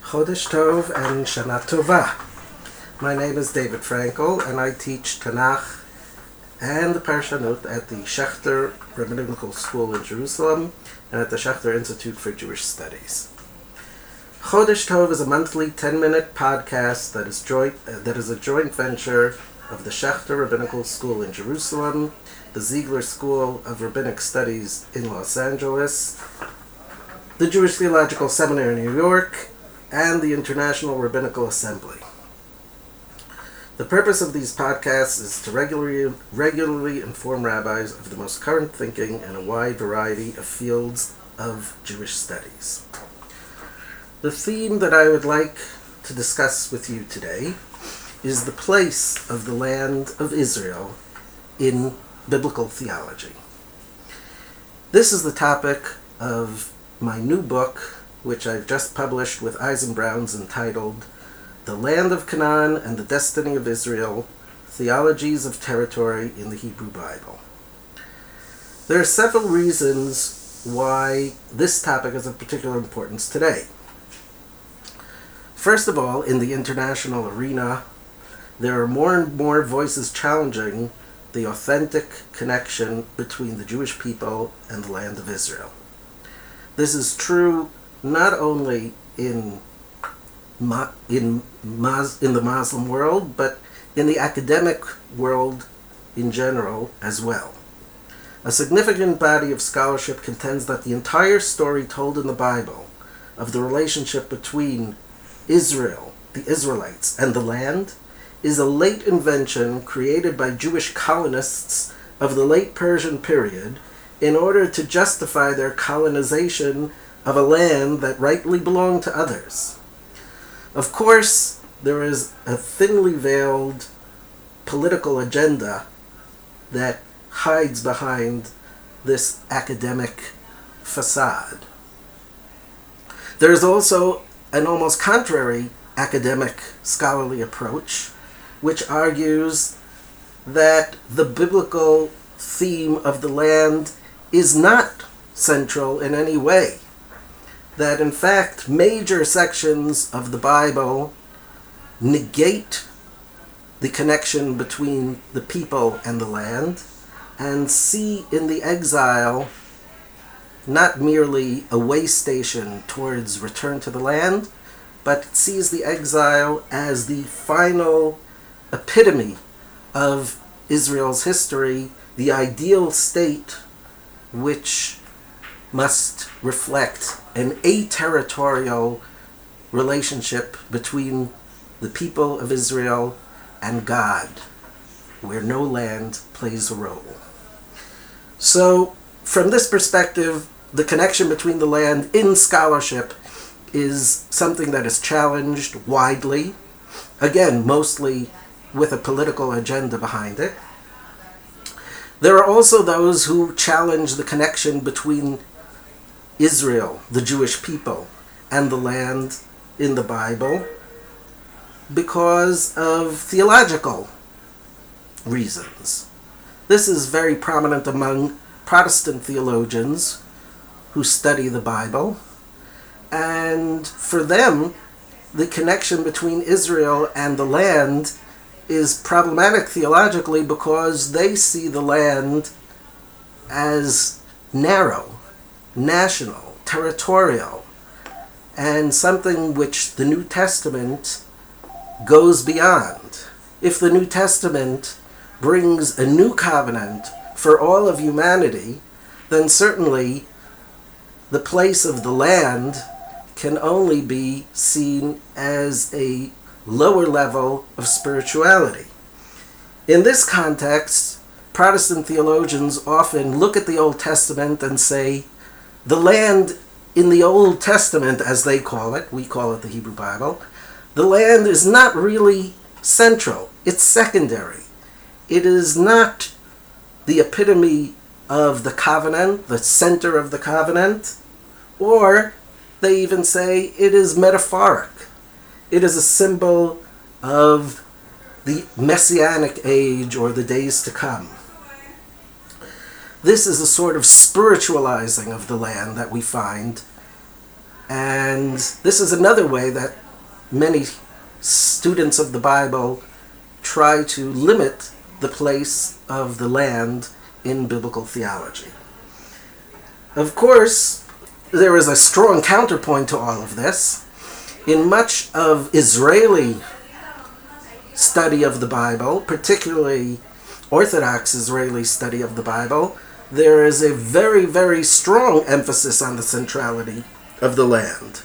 Chodesh Tov and Shana Tova. My name is David Frankel, and I teach Tanakh and Parshanut at the Schechter Rabbinical School in Jerusalem and at the Schechter Institute for Jewish Studies. Chodesh Tov is a monthly 10-minute podcast that is a joint venture of the Schechter Rabbinical School in Jerusalem, the Ziegler School of Rabbinic Studies in Los Angeles, the Jewish Theological Seminary in New York, and the International Rabbinical Assembly. The purpose of these podcasts is to regularly inform rabbis of the most current thinking in a wide variety of fields of Jewish studies. The theme that I would like to discuss with you today is the place of the land of Israel in biblical theology. This is the topic of my new book, which I've just published with Eisenbrauns, entitled The Land of Canaan and the Destiny of Israel, Theologies of Territory in the Hebrew Bible. There are several reasons why this topic is of particular importance today. First of all, in the international arena, there are more and more voices challenging the authentic connection between the Jewish people and the land of Israel. This is true not only in the Muslim world, but in the academic world in general as well. A significant body of scholarship contends that the entire story told in the Bible of the relationship between Israel, the Israelites, and the land is a late invention created by Jewish colonists of the late Persian period in order to justify their colonization of a land that rightly belonged to others. Of course, there is a thinly veiled political agenda that hides behind this academic facade. There is also an almost contrary academic scholarly approach, which argues that the biblical theme of the land is not central in any way. That in fact major sections of the Bible negate the connection between the people and the land and see in the exile not merely a way station towards return to the land, but sees the exile as the final epitome of Israel's history, the ideal state which must reflect an aterritorial relationship between the people of Israel and God, where no land plays a role. So, from this perspective, the connection between the land in scholarship is something that is challenged widely, again, mostly with a political agenda behind it. There are also those who challenge the connection between Israel, the Jewish people, and the land in the Bible because of theological reasons. This is very prominent among Protestant theologians who study the Bible, and for them, the connection between Israel and the land is problematic theologically because they see the land as narrow, national, territorial, and something which the New Testament goes beyond. If the New Testament brings a new covenant for all of humanity, then certainly the place of the land can only be seen as a lower level of spirituality. In this context, Protestant theologians often look at the Old Testament and say, the land in the Old Testament, as they call it, we call it the Hebrew Bible, the land is not really central. It's secondary. It is not the epitome of the covenant, the center of the covenant, or they even say it is metaphoric. It is a symbol of the Messianic age or the days to come. This is a sort of spiritualizing of the land that we find And this is another way that many students of the Bible try to limit the place of the land in biblical theology. Of course, there is a strong counterpoint to all of this. In much of Israeli study of the Bible, particularly Orthodox Israeli study of the Bible, there is a very, very strong emphasis on the centrality of the land.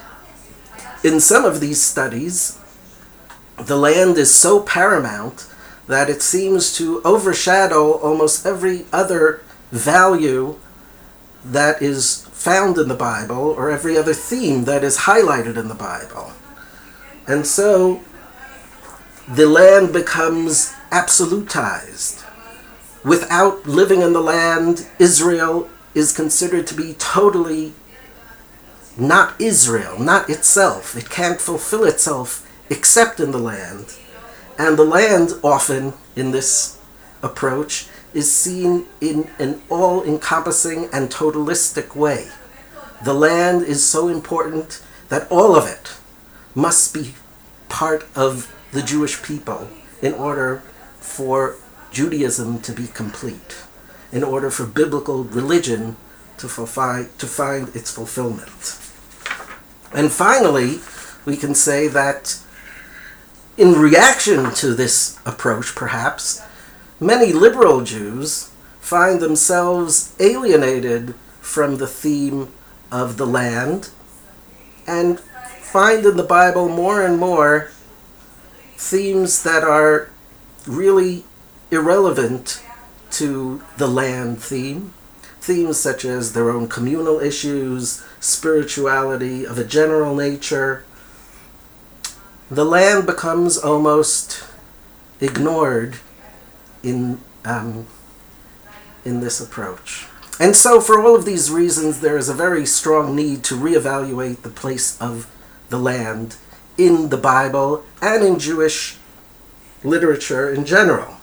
In some of these studies, the land is so paramount that it seems to overshadow almost every other value that is found in the Bible, or every other theme that is highlighted in the Bible. And so the land becomes absolutized. Without living in the land, Israel is considered to be totally not Israel, not itself. It can't fulfill itself except in the land. And the land, often in this approach, is seen in an all-encompassing and totalistic way. The land is so important that all of it must be part of the Jewish people in order for Judaism to be complete, in order for biblical religion to find its fulfillment. And finally, we can say that in reaction to this approach, perhaps, many liberal Jews find themselves alienated from the theme of the land and find in the Bible more and more themes that are really irrelevant to the land theme. Themes such as their own communal issues, spirituality of a general nature. The land becomes almost ignored in this approach. And so for all of these reasons, there is a very strong need to reevaluate the place of the land in the Bible and in Jewish literature in general.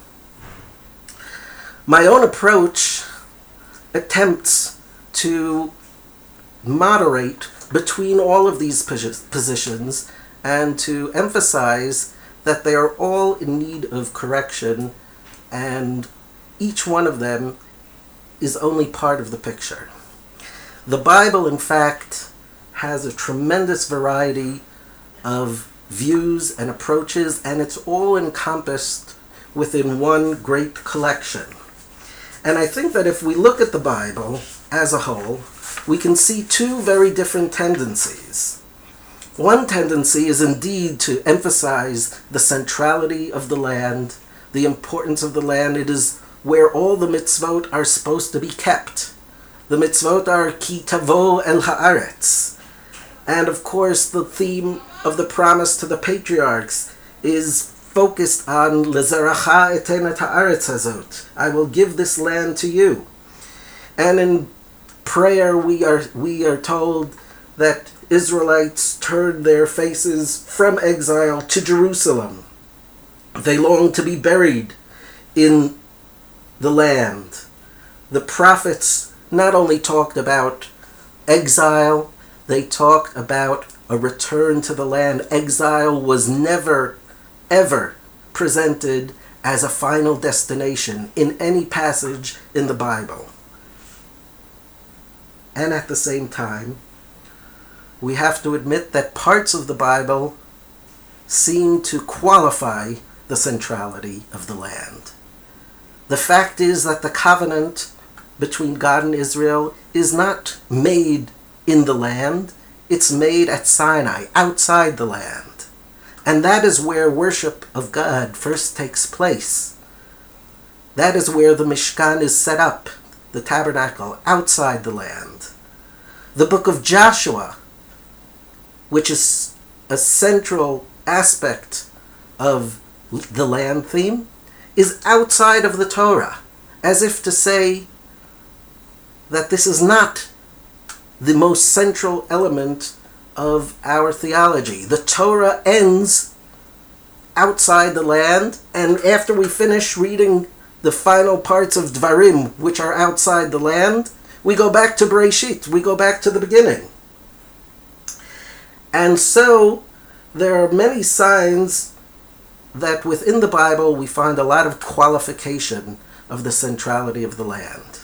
My own approach attempts to moderate between all of these positions and to emphasize that they are all in need of correction, and each one of them is only part of the picture. The Bible, in fact, has a tremendous variety of views and approaches, and it's all encompassed within one great collection. And I think that if we look at the Bible as a whole, we can see two very different tendencies. One tendency is indeed to emphasize the centrality of the land, the importance of the land. It is where all the mitzvot are supposed to be kept. The mitzvot are ki tavo el haaretz. And of course, the theme of the promise to the patriarchs is focused on lezeracha eten et haaretz hazot. I will give this land to you. And in prayer, we are told that Israelites turned their faces from exile to Jerusalem. They long to be buried in the land. The prophets not only talked about exile, they talked about a return to the land. Exile was never, ever presented as a final destination in any passage in the Bible. And at the same time, we have to admit that parts of the Bible seem to qualify the centrality of the land. The fact is that the covenant between God and Israel is not made in the land, it's made at Sinai, outside the land. And that is where worship of God first takes place. That is where the Mishkan is set up, the tabernacle, outside the land. The book of Joshua, which is a central aspect of the land theme, is outside of the Torah, as if to say that this is not the most central element of our theology. The Torah ends outside the land, and after we finish reading the final parts of Dvarim, which are outside the land, we go back to Bereshit, we go back to the beginning. And so there are many signs that within the Bible we find a lot of qualification of the centrality of the land.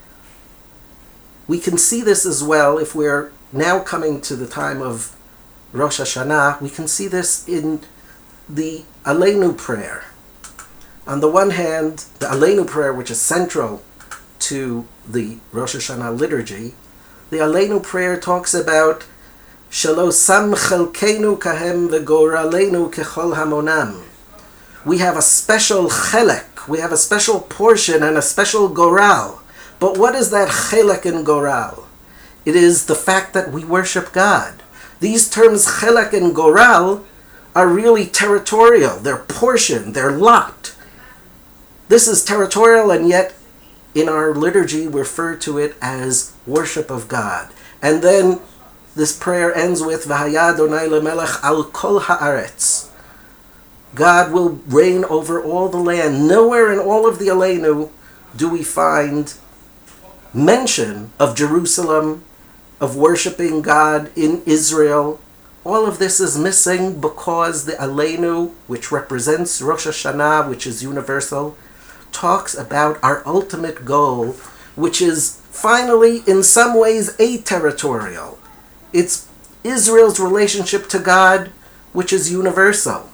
We can see this as well if we're now coming to the time of Rosh Hashanah. We can see this in the Aleinu prayer. On the one hand, the Aleinu prayer, which is central to the Rosh Hashanah liturgy, the Aleinu prayer talks about Shelo sam chelkeinu kahem v'goraleinu kechol hamonam. We have a special chelek, we have a special portion and a special goral. But what is that chelek and goral? It is the fact that we worship God. These terms chelek and goral are really territorial. They're portion, they're lot. This is territorial, and yet in our liturgy we refer to it as worship of God. And then this prayer ends with V'haya Adonai lemelech al kol haaretz. God will reign over all the land. Nowhere in all of the Aleinu do we find mention of Jerusalem, of worshiping God in Israel. All of this is missing because the Aleinu, which represents Rosh Hashanah, which is universal, talks about our ultimate goal, which is finally, in some ways, aterritorial. It's Israel's relationship to God, which is universal.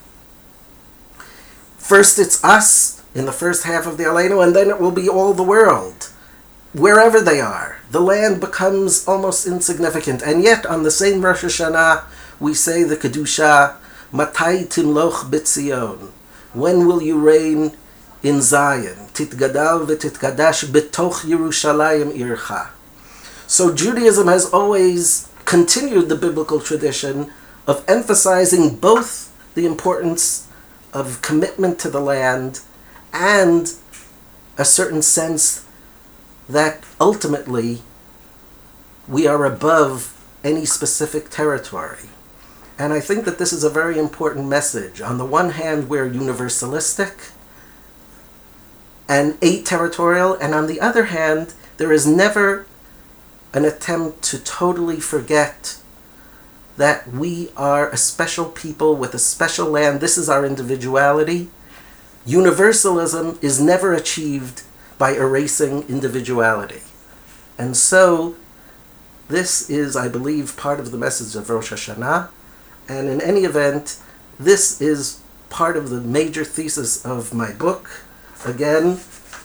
First it's us in the first half of the Aleinu, and then it will be all the world, wherever they are. The land becomes almost insignificant. And yet on the same Rosh Hashanah we say the Kedusha, Matai timloch b'tzion. When will you reign in Zion? Titgadal v'titgadash b'toch Yerushalayim ircha. So Judaism has always continued the biblical tradition of emphasizing both the importance of commitment to the land and a certain sense that ultimately we are above any specific territory. And I think that this is a very important message. On the one hand, we're universalistic and aterritorial, and on the other hand, there is never an attempt to totally forget that we are a special people with a special land. This is our individuality. Universalism is never achieved by erasing individuality. And so this is, I believe, part of the message of Rosh Hashanah. And in any event, this is part of the major thesis of my book. Again,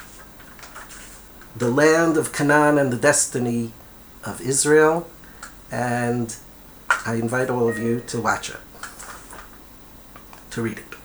the land of Canaan and the destiny of Israel. And I invite all of you to watch it, to read it.